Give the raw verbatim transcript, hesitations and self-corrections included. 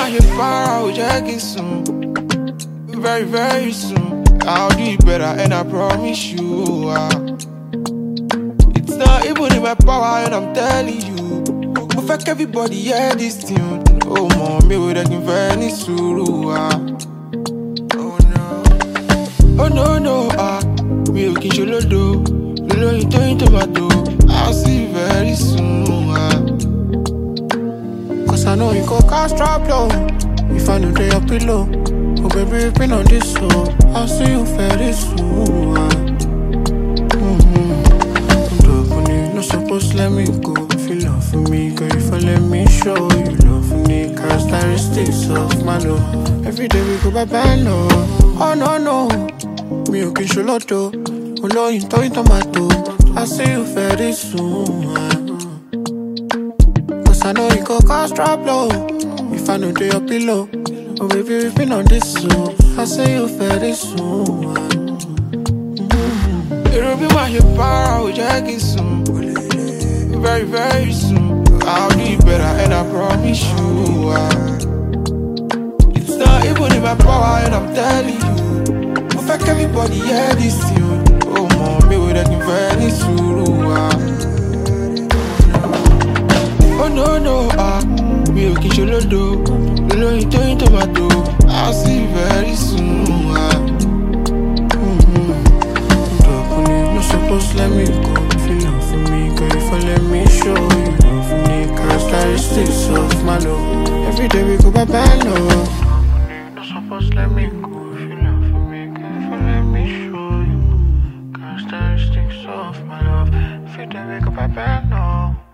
my hip fire, I'll check it soon. Very, very soon. I'll do it better, and I promise you. Uh, it's not even in my power, and I'm telling you. But fuck everybody, hear this tune. Oh, mom, me with a very suru. Oh, no. Oh, no, no. Ah, me looking sholodo. Lolo, you turn tomato. I'll see you very soon. Ah. Cause I know you go cast drop low. If I know they your pillow. Oh baby, you've been on this so I'll see you very soon. Mm-hmm. No supposed to let me go. If you love for me, girl, if I let me show you love for me. Characteristics of my love. Every day we go bye-bye, no. Oh no, no. Me okay, sholoto. Oh no, you toy tomato. I'll see you very soon. Cause I know you go cast drop low. If I know they your pillow. Oh baby, we've been on this so I'll see you very soon. Mm-hmm. It'll be my hip fire, I'll check it soon. Very, very soon. I'll do it better, and I promise you. Uh, it's not even in my power, and I'm telling you. But fuck everybody, hear this tune. Oh, mom, me with a very suru. Uh. Oh, no, no, ah. Me okay, sholodo. Lolo, you turn tomato. I'll see you very soon. Ah. Mm-hmm. No supposed to let me go. If you love for me, girl, if I let me show you love for me. Characteristics of my love. Every day we go bye-bye, no. No supposed to let me go. If you love for me, girl, if I let me show you characteristics of my love. Every day we go bye-bye, no.